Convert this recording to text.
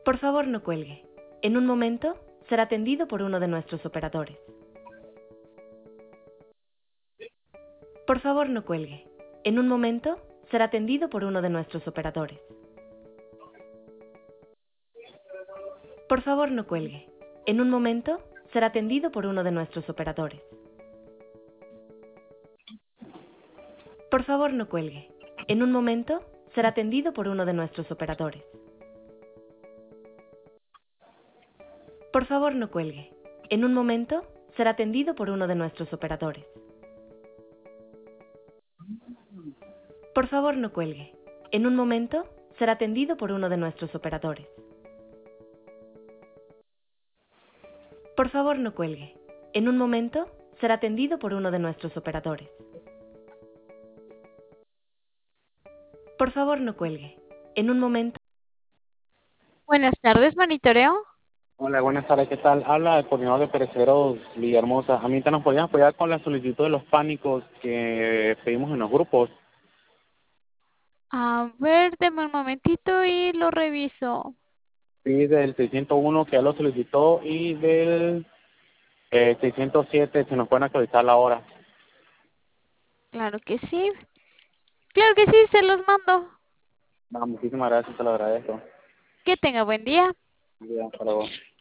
Por favor, no cuelgue. En un momento, será atendido por uno de nuestros operadores. Por favor, no cuelgue. En un momento, será atendido por uno de nuestros operadores. Por favor, no cuelgue. En un momento, será atendido por uno de nuestros operadores. Por favor, no cuelgue. En un momento, será atendido por uno de nuestros operadores. Por favor, no cuelgue. En un momento, será atendido por uno de nuestros operadores. Por favor, no cuelgue. En un momento, será atendido por uno de nuestros operadores. Por favor, no cuelgue. En un momento, será atendido por uno de nuestros operadores. Por favor, no cuelgue. En un momento. Buenas tardes, monitoreo. Hola, buenas tardes, ¿qué tal? Habla el coordinador de perecederos Villahermosa. A mí nos podían apoyar con la solicitud de los pánicos que pedimos en los grupos. A ver, deme un momentito y lo reviso. Sí, del 601 que ya lo solicitó y del 607 si nos pueden actualizar la hora. Claro que sí. Claro que sí, se los mando. No, muchísimas gracias, te lo agradezco. Que tenga buen día. Ya, hasta luego.